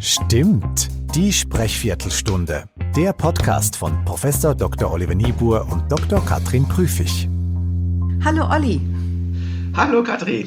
Stimmt, die Sprechviertelstunde. Der Podcast von Prof. Dr. Oliver Niebuhr und Dr. Katrin Prüfig. Hallo Olli. Hallo Katrin.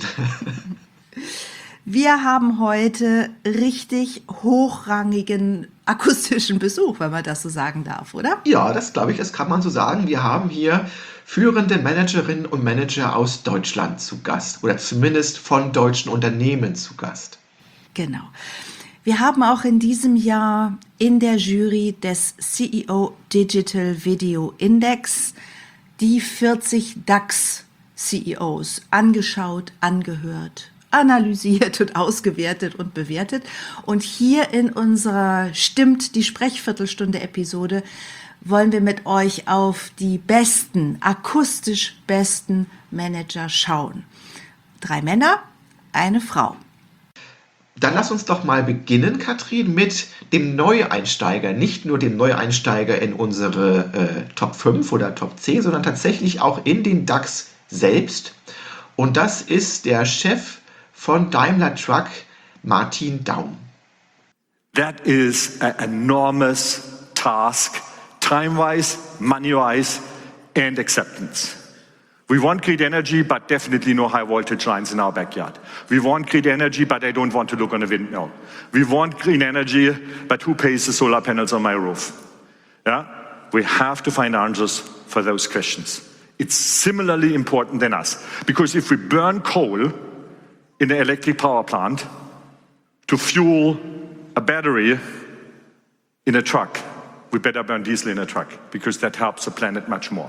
Wir haben heute richtig hochrangigen akustischen Besuch, wenn man das so sagen darf, oder? Ja, das glaube ich, das kann man so sagen. Wir haben hier führende Managerinnen und Manager aus Deutschland zu Gast oder zumindest von deutschen Unternehmen zu Gast. Genau. Wir haben auch in diesem Jahr in der Jury des CEO Digital Video Index die 40 DAX-CEOs angeschaut, angehört, analysiert und ausgewertet und bewertet. Und hier in unserer Stimmt die Sprechviertelstunde-Episode wollen wir mit euch auf die besten, akustisch besten Manager schauen. 3 Männer, eine Frau. Dann lass uns doch mal beginnen, Katrin, mit dem Neueinsteiger. Nicht nur dem Neueinsteiger in unsere Top 5 oder Top 10, sondern tatsächlich auch in den DAX selbst. Und das ist der Chef von Daimler Truck, Martin Daum. That is an enormous task, time-wise, money-wise, and acceptance. We want grid energy, but definitely no high voltage lines in our backyard. We want grid energy, but I don't want to look on a windmill. We want green energy, but who pays the solar panels on my roof? Yeah? We have to find answers for those questions. It's similarly important than us, because if we burn coal in an electric power plant to fuel a battery in a truck, we better burn diesel in a truck, because that helps the planet much more.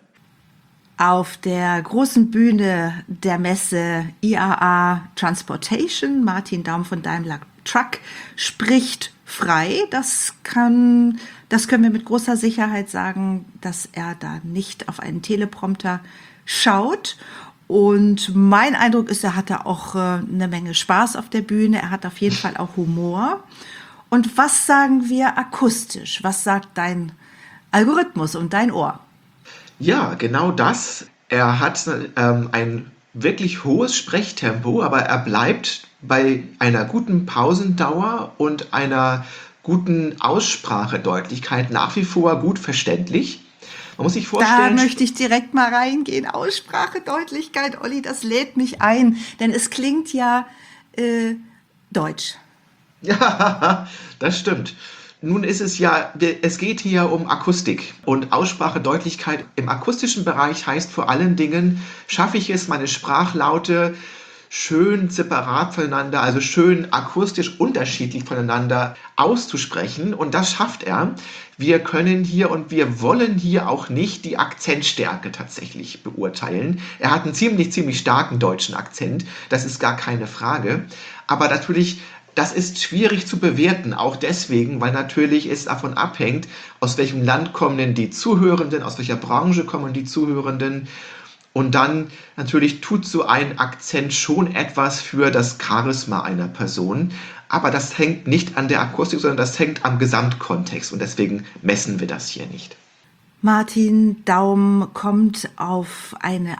Auf der großen Bühne der Messe IAA Transportation, Martin Daum von Daimler Truck spricht frei. Das können wir mit großer Sicherheit sagen, dass er da nicht auf einen Teleprompter schaut. Und mein Eindruck ist, er hat da auch eine Menge Spaß auf der Bühne. Er hat auf jeden Fall auch Humor. Und was sagen wir akustisch? Was sagt dein Algorithmus und dein Ohr? Ja, genau das. Er hat ein wirklich hohes Sprechtempo, aber er bleibt bei einer guten Pausendauer und einer guten Aussprachedeutlichkeit nach wie vor gut verständlich. Man muss sich vorstellen... Da möchte ich direkt mal reingehen. Aussprachedeutlichkeit, Olli, das lädt mich ein, denn es klingt ja deutsch. Ja, das stimmt. Nun ist es ja, es geht hier um Akustik und Aussprachedeutlichkeit im akustischen Bereich heißt vor allen Dingen, schaffe ich es, meine Sprachlaute schön separat voneinander, also schön akustisch unterschiedlich voneinander auszusprechen und das schafft er. Wir können hier und wir wollen hier auch nicht die Akzentstärke tatsächlich beurteilen. Er hat einen ziemlich starken deutschen Akzent, das ist gar keine Frage, aber natürlich das ist schwierig zu bewerten, auch deswegen, weil natürlich es davon abhängt, aus welchem Land kommen denn die Zuhörenden, aus welcher Branche kommen die Zuhörenden. Und dann natürlich tut so ein Akzent schon etwas für das Charisma einer Person. Aber das hängt nicht an der Akustik, sondern das hängt am Gesamtkontext. Und deswegen messen wir das hier nicht. Martin Daum kommt auf eine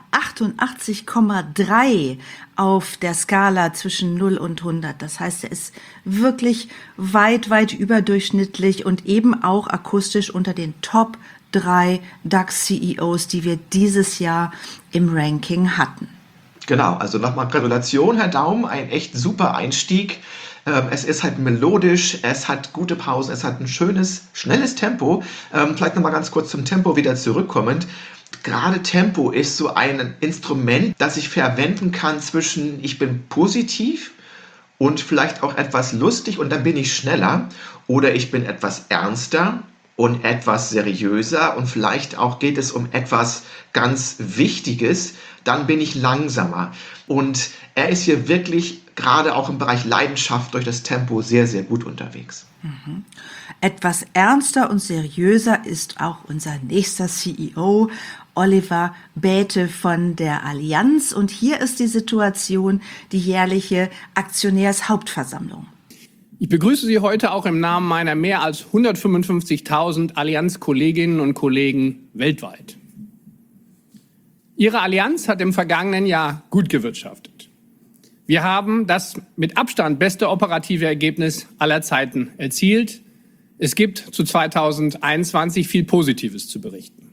88,3 auf der Skala zwischen 0 und 100. Das heißt, er ist wirklich weit überdurchschnittlich und eben auch akustisch unter den Top 3 DAX-CEOs, die wir dieses Jahr im Ranking hatten. Genau, also nochmal Gratulation, Herr Daum, ein echt super Einstieg. Es ist halt melodisch, es hat gute Pausen, es hat ein schönes, schnelles Tempo. Vielleicht nochmal ganz kurz zum Tempo wieder zurückkommend. Gerade Tempo ist so ein Instrument, das ich verwenden kann zwischen ich bin positiv und vielleicht auch etwas lustig und dann bin ich schneller oder ich bin etwas ernster und etwas seriöser und vielleicht auch geht es um etwas ganz Wichtiges, dann bin ich langsamer. Und er ist hier wirklich gerade auch im Bereich Leidenschaft durch das Tempo sehr gut unterwegs. Mhm. Etwas ernster und seriöser ist auch unser nächster CEO, Oliver Bäte von der Allianz. Und hier ist die Situation, die jährliche Aktionärshauptversammlung. Ich begrüße Sie heute auch im Namen meiner mehr als 155.000 Allianz-Kolleginnen und Kollegen weltweit. Ihre Allianz hat im vergangenen Jahr gut gewirtschaftet. Wir haben das mit Abstand beste operative Ergebnis aller Zeiten erzielt. Es gibt zu 2021 viel Positives zu berichten.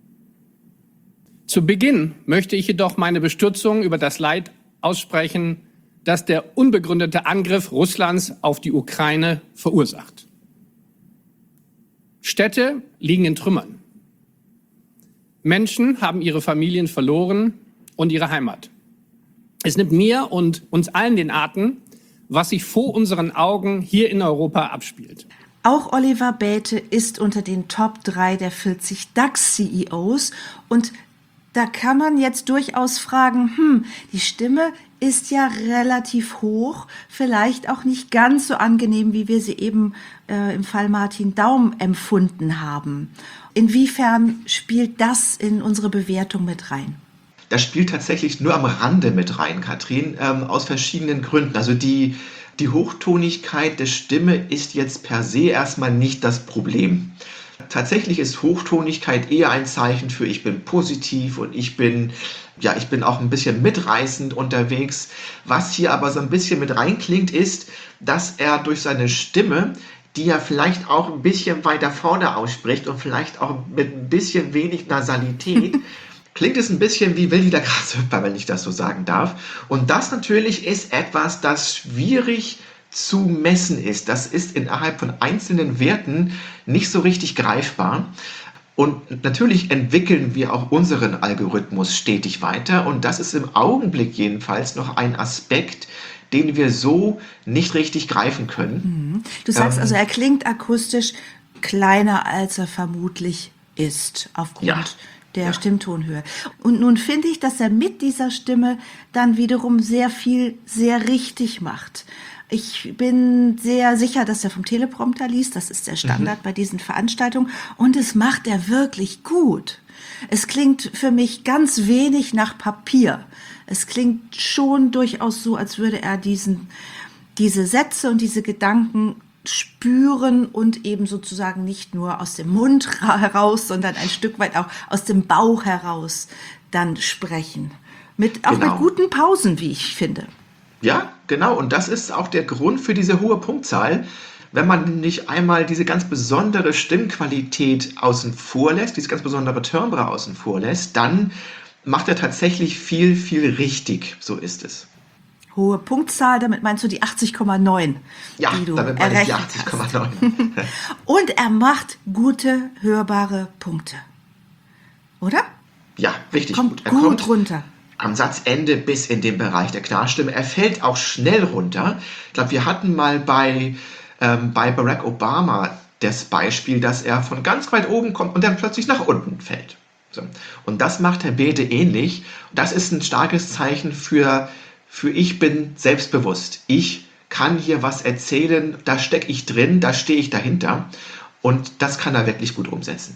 Zu Beginn möchte ich jedoch meine Bestürzung über das Leid aussprechen, das der unbegründete Angriff Russlands auf die Ukraine verursacht. Städte liegen in Trümmern. Menschen haben ihre Familien verloren und ihre Heimat. Es nimmt mir und uns allen den Atem, was sich vor unseren Augen hier in Europa abspielt. Auch Oliver Bäte ist unter den Top 3 der 40 DAX-CEOs und da kann man jetzt durchaus fragen, die Stimme ist ja relativ hoch, vielleicht auch nicht ganz so angenehm, wie wir sie eben im Fall Martin Daum empfunden haben. Inwiefern spielt das in unsere Bewertung mit rein? Das spielt tatsächlich nur am Rande mit rein, Katrin, aus verschiedenen Gründen. Also die Hochtonigkeit der Stimme ist jetzt per se erstmal nicht das Problem. Tatsächlich ist Hochtonigkeit eher ein Zeichen für ich bin positiv und ich bin auch ein bisschen mitreißend unterwegs. Was hier aber so ein bisschen mit reinklingt, ist, dass er durch seine Stimme, die er vielleicht auch ein bisschen weiter vorne ausspricht und vielleicht auch mit ein bisschen wenig Nasalität, klingt es ein bisschen wie wilder Grashüpfer, wenn ich das so sagen darf. Und das natürlich ist etwas, das schwierig zu messen ist. Das ist innerhalb von einzelnen Werten nicht so richtig greifbar. Und natürlich entwickeln wir auch unseren Algorithmus stetig weiter. Und das ist im Augenblick jedenfalls noch ein Aspekt, den wir so nicht richtig greifen können. Du sagst also, er klingt akustisch kleiner, als er vermutlich ist, aufgrund der Stimmtonhöhe. Und nun finde ich, dass er mit dieser Stimme dann wiederum sehr viel sehr richtig macht. Ich bin sehr sicher, dass er vom Teleprompter liest. Das ist der Standard bei diesen Veranstaltungen. Und es macht er wirklich gut. Es klingt für mich ganz wenig nach Papier. Es klingt schon durchaus so, als würde er diese Sätze und diese Gedanken spüren und eben sozusagen nicht nur aus dem Mund heraus, sondern ein Stück weit auch aus dem Bauch heraus dann sprechen. Mit guten Pausen, wie ich finde. Ja, genau. Und das ist auch der Grund für diese hohe Punktzahl. Wenn man nicht einmal diese ganz besondere Stimmqualität außen vor lässt, diese ganz besondere Timbre außen vor lässt, dann macht er tatsächlich viel, viel richtig. So ist es. Hohe Punktzahl, damit meinst du die 80,9, ja, die du damit meine ich die errechnet 80,9. Und er macht gute, hörbare Punkte. Oder? Ja, richtig Kommt gut. Er gut runter. Am Satzende bis in den Bereich der Klarstimme. Er fällt auch schnell runter. Ich glaube, wir hatten mal bei Barack Obama das Beispiel, dass er von ganz weit oben kommt und dann plötzlich nach unten fällt. So. Und das macht Herr Bäte ähnlich. Das ist ein starkes Zeichen für ich bin selbstbewusst. Ich kann hier was erzählen, da stecke ich drin, da stehe ich dahinter. Und das kann er wirklich gut umsetzen.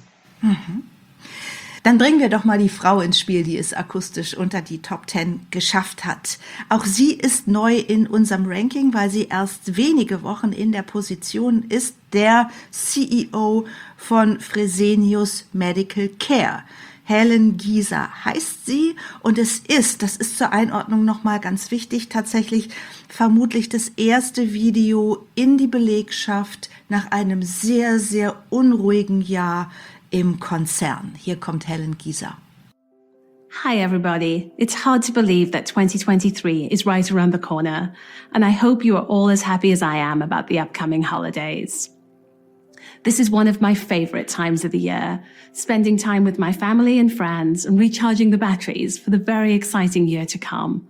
Dann bringen wir doch mal die Frau ins Spiel, die es akustisch unter die Top 10 geschafft hat. Auch sie ist neu in unserem Ranking, weil sie erst wenige Wochen in der Position ist, der CEO von Fresenius Medical Care. Helen Giza heißt sie und das ist zur Einordnung nochmal ganz wichtig, tatsächlich vermutlich das erste Video in die Belegschaft nach einem sehr, sehr unruhigen Jahr im Konzern. Hier kommt Helen Giza. Hi everybody. It's hard to believe that 2023 is right around the corner, and I hope you are all as happy as I am about the upcoming holidays. This is one of my favorite times of the year, spending time with my family and friends and recharging the batteries for the very exciting year to come.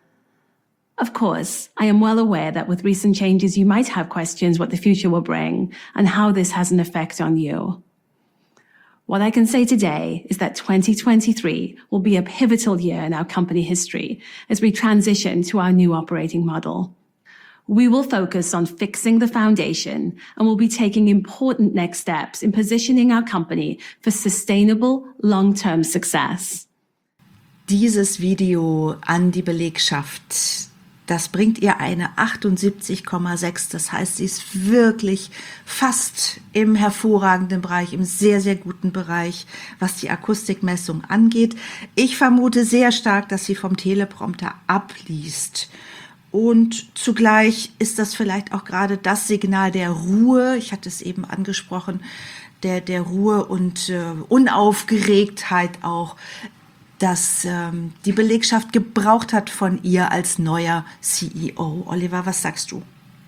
Of course, I am well aware that with recent changes you might have questions what the future will bring and how this has an effect on you. What I can say today is that 2023 will be a pivotal year in our company history as we transition to our new operating model. We will focus on fixing the foundation and will be taking important next steps in positioning our company for sustainable long-term success. Dieses Video an die Belegschaft, das bringt ihr eine 78,6. Das heißt, sie ist wirklich fast im hervorragenden Bereich, im sehr, sehr guten Bereich, was die Akustikmessung angeht. Ich vermute sehr stark, dass sie vom Teleprompter abliest. Und zugleich ist das vielleicht auch gerade das Signal der Ruhe, ich hatte es eben angesprochen, der Ruhe und Unaufgeregtheit auch, dass die Belegschaft gebraucht hat von ihr als neuer CEO. Oliver, was sagst du?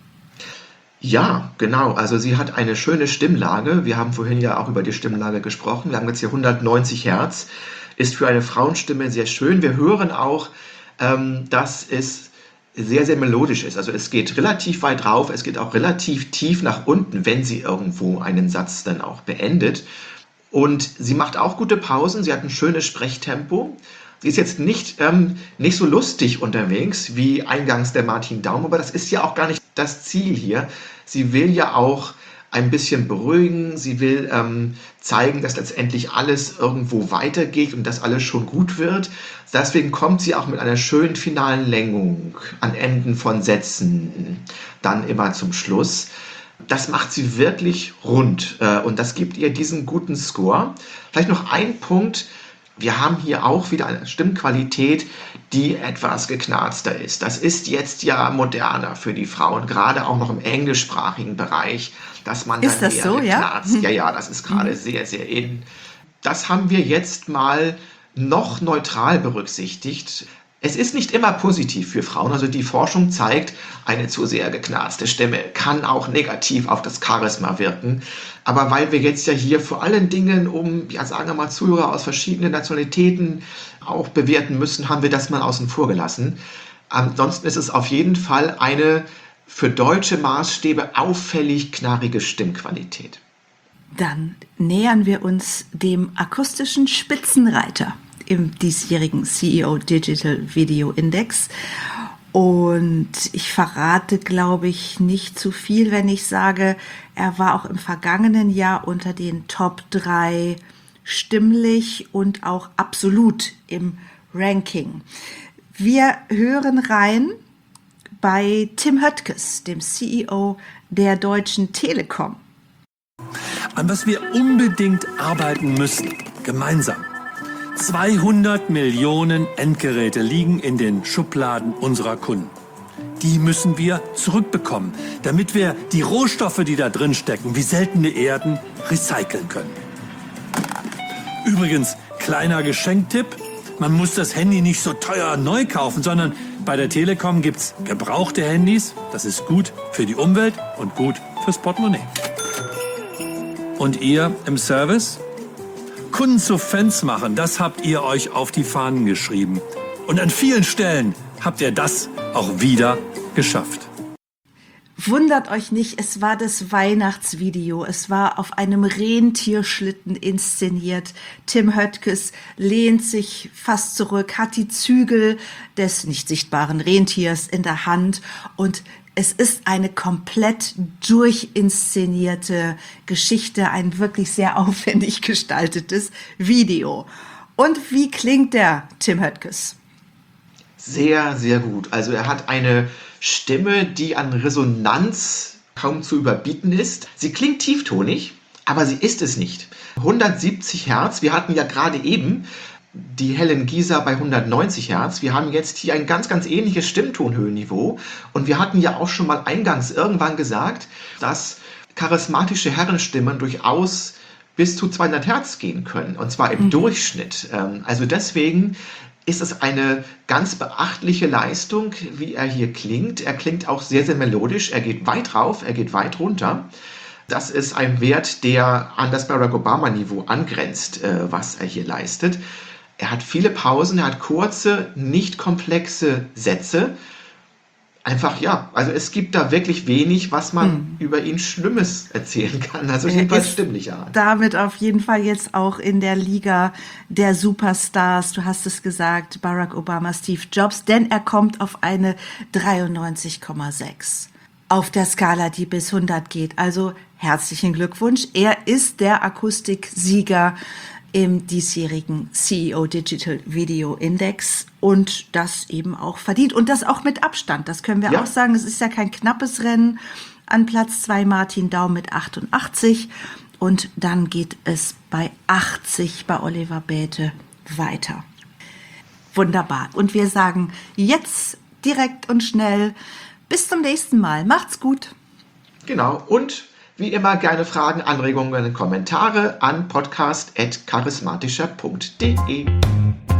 Ja, genau. Also sie hat eine schöne Stimmlage. Wir haben vorhin ja auch über die Stimmlage gesprochen. Wir haben jetzt hier 190 Hertz. Ist für eine Frauenstimme sehr schön. Wir hören auch, dass es sehr, sehr melodisch ist. Also es geht relativ weit rauf, es geht auch relativ tief nach unten, wenn sie irgendwo einen Satz dann auch beendet. Und sie macht auch gute Pausen. Sie hat ein schönes Sprechtempo. Sie ist jetzt nicht so lustig unterwegs wie eingangs der Martin Daum, aber das ist ja auch gar nicht das Ziel hier. Sie will ja auch ein bisschen beruhigen, sie will zeigen, dass letztendlich alles irgendwo weitergeht und dass alles schon gut wird. Deswegen kommt sie auch mit einer schönen finalen Längung an Enden von Sätzen dann immer zum Schluss. Das macht sie wirklich rund und das gibt ihr diesen guten Score. Vielleicht noch ein Punkt. Wir haben hier auch wieder eine Stimmqualität, die etwas geknarzter ist. Das ist jetzt ja moderner für die Frauen, gerade auch noch im englischsprachigen Bereich, dass man ist dann das eher so, geknarzt. ja? Ja, das ist gerade sehr, sehr in. Das haben wir jetzt mal noch neutral berücksichtigt. Es ist nicht immer positiv für Frauen. Also die Forschung zeigt, eine zu sehr geknarzte Stimme kann auch negativ auf das Charisma wirken. Aber weil wir jetzt ja hier vor allen Dingen sagen wir mal, Zuhörer aus verschiedenen Nationalitäten auch bewerten müssen, haben wir das mal außen vor gelassen. Ansonsten ist es auf jeden Fall eine für deutsche Maßstäbe auffällig knarrige Stimmqualität. Dann nähern wir uns dem akustischen Spitzenreiter im diesjährigen CEO Digital Video Index. Und ich verrate, glaube ich, nicht zu viel, wenn ich sage, er war auch im vergangenen Jahr unter den Top 3 stimmlich und auch absolut im Ranking. Wir hören rein bei Tim Höttges, dem CEO der Deutschen Telekom. An was wir unbedingt arbeiten müssen, gemeinsam. 200 Millionen Endgeräte liegen in den Schubladen unserer Kunden. Die müssen wir zurückbekommen, damit wir die Rohstoffe, die da drin stecken, wie seltene Erden, recyceln können. Übrigens, kleiner Geschenktipp, man muss das Handy nicht so teuer neu kaufen, sondern bei der Telekom gibt's gebrauchte Handys. Das ist gut für die Umwelt und gut fürs Portemonnaie. Und ihr im Service? Kunden zu Fans machen, das habt ihr euch auf die Fahnen geschrieben. Und an vielen Stellen habt ihr das auch wieder geschafft. Wundert euch nicht, es war das Weihnachtsvideo. Es war auf einem Rentierschlitten inszeniert. Tim Höttges lehnt sich fast zurück, hat die Zügel des nicht sichtbaren Rentiers in der Hand und es ist eine komplett durchinszenierte Geschichte, ein wirklich sehr aufwendig gestaltetes Video. Und wie klingt der Tim Höttges? Sehr, sehr gut. Also er hat eine Stimme, die an Resonanz kaum zu überbieten ist. Sie klingt tieftonig, aber sie ist es nicht. 170 Hertz, wir hatten ja gerade eben die Helen Gieser bei 190 Hertz. Wir haben jetzt hier ein ganz, ganz ähnliches Stimmtonhöhenniveau. Und wir hatten ja auch schon mal eingangs irgendwann gesagt, dass charismatische Herrenstimmen durchaus bis zu 200 Hertz gehen können. Und zwar im Durchschnitt. Also deswegen ist es eine ganz beachtliche Leistung, wie er hier klingt. Er klingt auch sehr, sehr melodisch. Er geht weit rauf, er geht weit runter. Das ist ein Wert, der an das Barack Obama-Niveau angrenzt, was er hier leistet. Er hat viele Pausen, er hat kurze, nicht komplexe Sätze. Einfach, ja, also es gibt da wirklich wenig, was man über ihn Schlimmes erzählen kann. Also jedenfalls stimmlicher Art. Damit auf jeden Fall jetzt auch in der Liga der Superstars, du hast es gesagt, Barack Obama, Steve Jobs, denn er kommt auf eine 93,6 auf der Skala, die bis 100 geht. Also herzlichen Glückwunsch. Er ist der Akustiksieger im diesjährigen CEO Digital Video Index und das eben auch verdient und das auch mit Abstand. Das können wir auch sagen. Es ist ja kein knappes Rennen. An Platz 2 Martin Daum mit 88 und dann geht es bei 80 bei Oliver Bäte weiter. Wunderbar. Und wir sagen jetzt direkt und schnell. Bis zum nächsten Mal. Macht's gut. Genau. Und wie immer gerne Fragen, Anregungen, Kommentare an podcast@charismatischer.de.